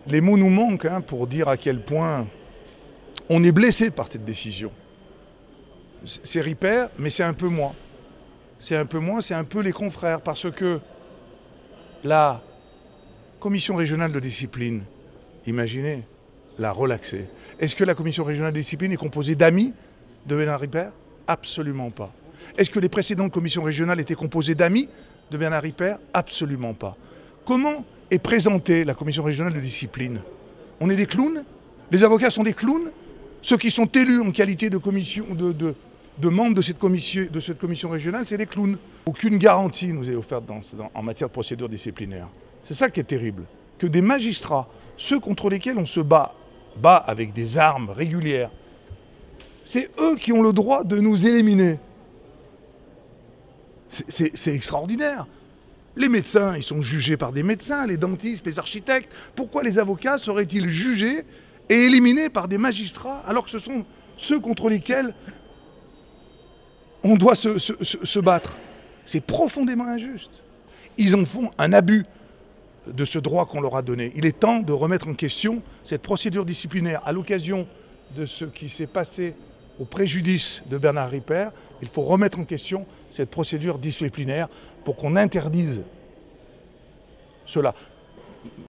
Les mots nous manquent pour dire à quel point on est blessé par cette décision. C'est Ripert, mais c'est un peu moi. C'est un peu moi, c'est un peu les confrères, parce que la commission régionale de discipline, imaginez, la relaxer. Est-ce que la commission régionale de discipline est composée d'amis de Bernard Ripert? Absolument pas. Est-ce que les précédentes commissions régionales étaient composées d'amis de Bernard Ripert? Absolument pas. Comment est présentée la commission régionale de discipline? On est des clowns? Les avocats sont des clowns? Ceux qui sont élus en qualité de commission, de membres de cette commission régionale, c'est des clowns. Aucune garantie nous est offerte en matière de procédure disciplinaire. C'est ça qui est terrible. Que des magistrats, ceux contre lesquels on se bat avec des armes régulières, c'est eux qui ont le droit de nous éliminer. C'est extraordinaire. Les médecins, ils sont jugés par des médecins, les dentistes, les architectes. Pourquoi les avocats seraient-ils jugés et éliminés par des magistrats alors que ce sont ceux contre lesquels on doit se battre? C'est profondément injuste. Ils en font un abus de ce droit qu'on leur a donné. Il est temps de remettre en question cette procédure disciplinaire à l'occasion de ce qui s'est passé au préjudice de Bernard Ripert. Il faut remettre en question cette procédure disciplinaire pour qu'on interdise cela.